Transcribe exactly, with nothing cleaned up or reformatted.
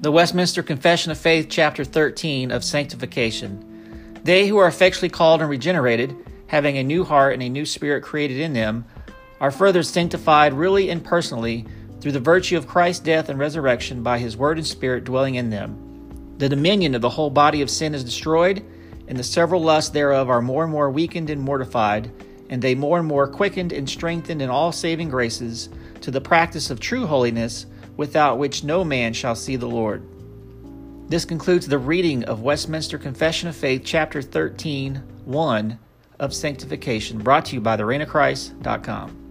The Westminster Confession of Faith, Chapter thirteen of Sanctification. They who are effectually called and regenerated, having a new heart and a new spirit created in them, are further sanctified really and personally through the virtue of Christ's death and resurrection by his word and spirit dwelling in them. The dominion of the whole body of sin is destroyed, and the several lusts thereof are more and more weakened and mortified, and they more and more quickened and strengthened in all saving graces to the practice of true holiness, without which no man shall see the Lord. This concludes the reading of Westminster Confession of Faith, Chapter thirteen, one of Sanctification, brought to you by the reign of Christ dot com.